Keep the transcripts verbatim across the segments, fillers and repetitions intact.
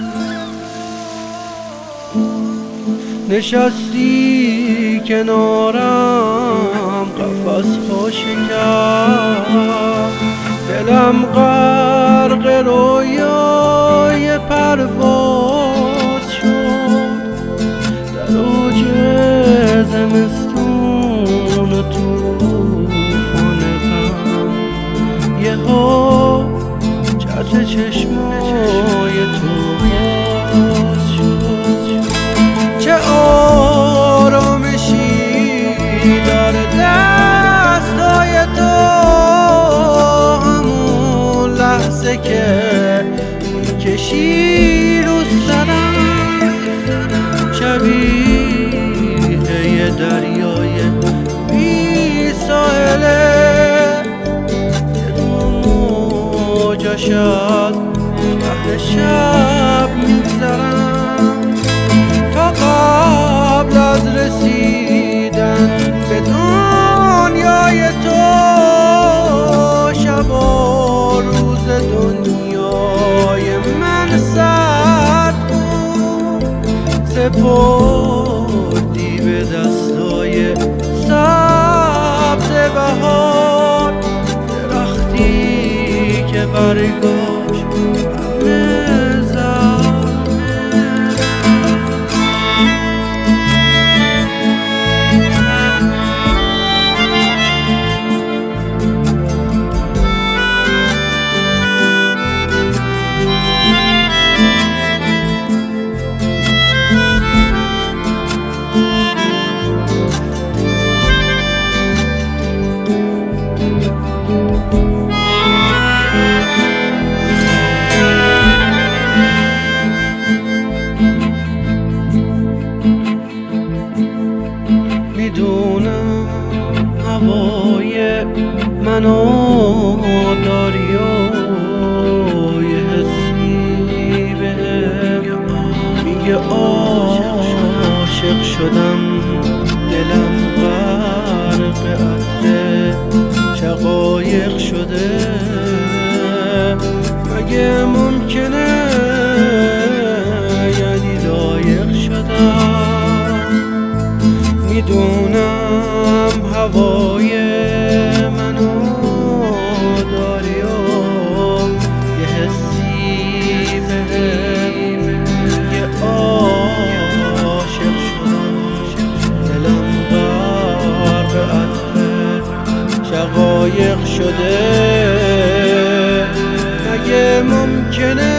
نشستی کنارم قفس ها شکست، دلم غرق رویای پرواز شد. در اوج زمستون و توفان غم یهو چتر چشمای تو باز شد. چه آرامشی داره دستای تو، همون لحظه که میکشی رو سرم، شبیه یه دریای بی ساحله که رو موجاش از ته شب میگذرم. تا قبل از رسیدن به دنیای تو، شب و روز دنیای من سرد بود. سپردی به دستای سبز بهار، درختی که برگاش همه میدونم هوای منو داری و یه حسی بهم میگه عاشق شدم. دلم غرق عطر شقایق شده، مگه ممکنه یعنی لایق شدم؟ میدونم هوای منو داری و یه حسی بهم یه عاشق شدم. دلم غرق عطر شقایق شده، مگه ممکنه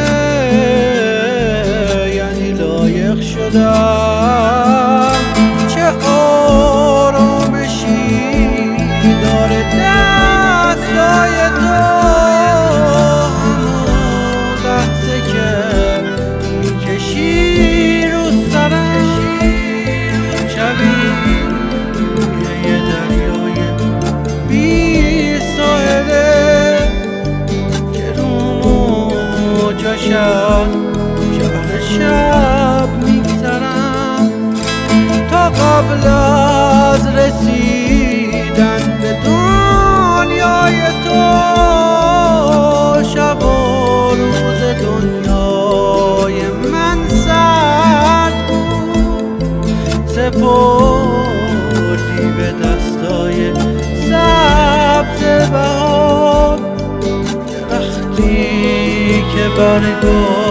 یعنی لایق شدم؟ چه آرامشی داره دستای تو، همون لحظه که میکشی رو سرم، شبیه یه دریای بی ساحله که رو موجاش از شهر شب میگذرم. تا قبل از رسیدن به دنیای تو، شب و روز دنیای من سرد بود. سپردی به دستای سبز بهار، درختی که برگاش